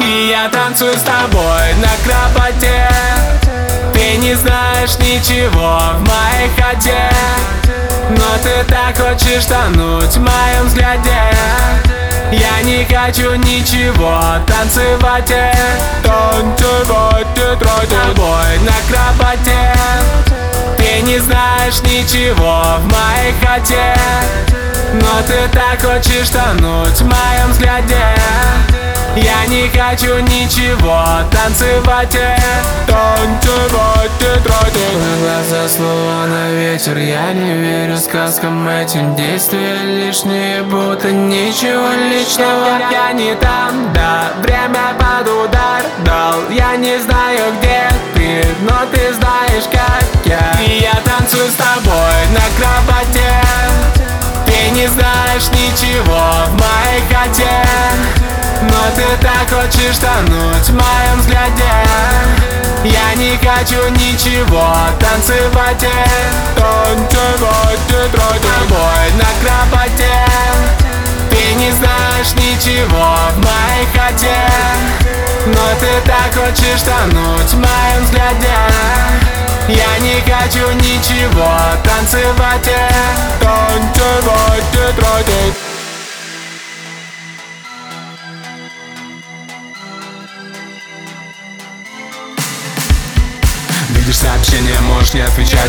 И я танцую с тобой на кровати. Ты не знаешь ничего в моей хате, но ты так хочешь тонуть в моем взгляде. Я не хочу ничего танцевать, с тобой на кровати. Ты не знаешь ничего в моей хате, но ты так хочешь тонуть в моем взгляде. Я не хочу ничего танцевать, глаза словно ветер, я не верю сказкам этим. Действия лишние, будто ничего личного. Я не там, да, время под удар дал. Я не знаю, где ты, но ты знаешь, как я. И я танцую с тобой на кровати. Ты не знаешь ничего в моей хате, но ты так хочешь тонуть в моем взгляде. Я не хочу ничего танцевать, с тобой на кровати. Ты не знаешь ничего в моей хате, но ты так хочешь тонуть в моем взгляде. Я не хочу ничего танцевать, Видишь сообщение, можешь не отвечать.